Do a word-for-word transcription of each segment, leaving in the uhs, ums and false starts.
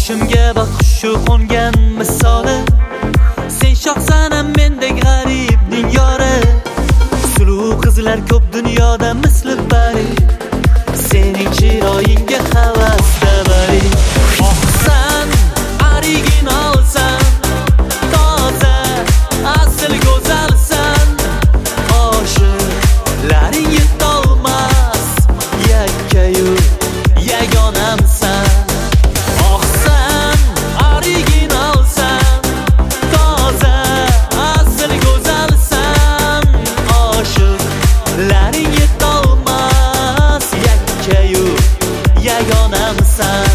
Boshimga baxshu qo'ngan misoli, sen shohsanam mendek g'aribning yori. Suluv qizlar ko'p dunyoda misli bari, sening chiroyingga havasda bari. Oqsan, originalsan, toza, asl go'zalsan. Oshiqlaring yetolmas, yakkayu yagonamsan. Oqsan, originalsan, toza, asl go'zalsan. Oshiqlaring yetolmas, yakkayu yagonamsan.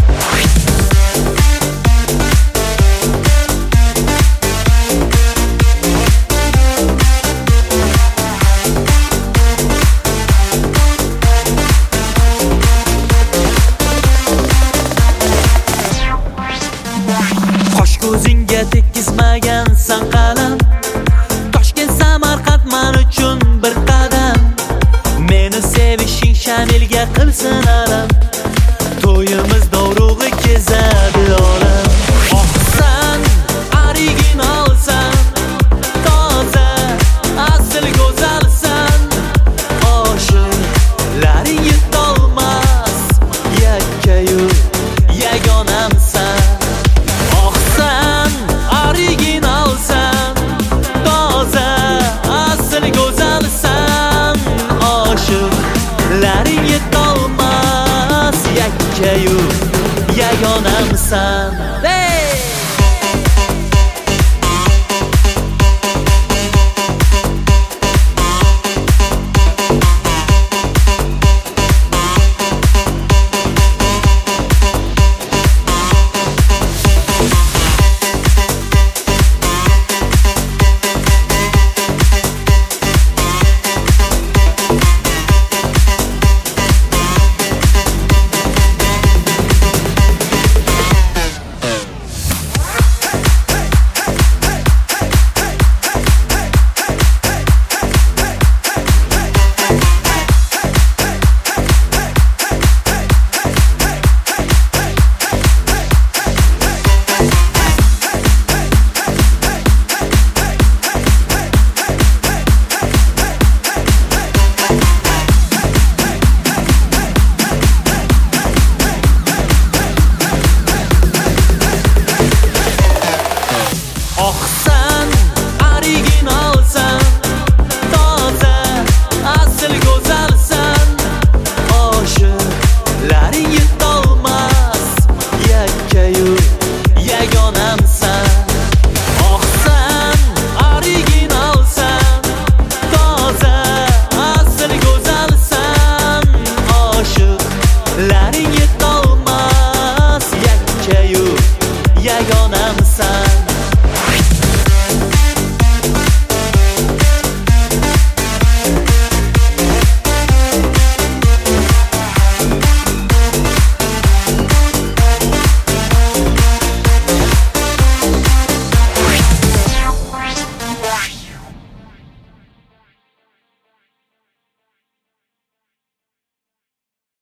Qosh ko'zingga tekizmagansan qalam, Toshkent Samarqand men uchun bir qadam. Meni sevishing Shamilga qilsin alam, to'yimiz dovrug'i kezadi olam. Oqsan, originalsan, toza, asl go'zalsan. Oshiqlaring yetolmas, yakkayu yagonamsan. Oqsan, originalsan, toza, asl go'zalsan. Oshiqlaring yetolmas, yakkayu yagonamsan.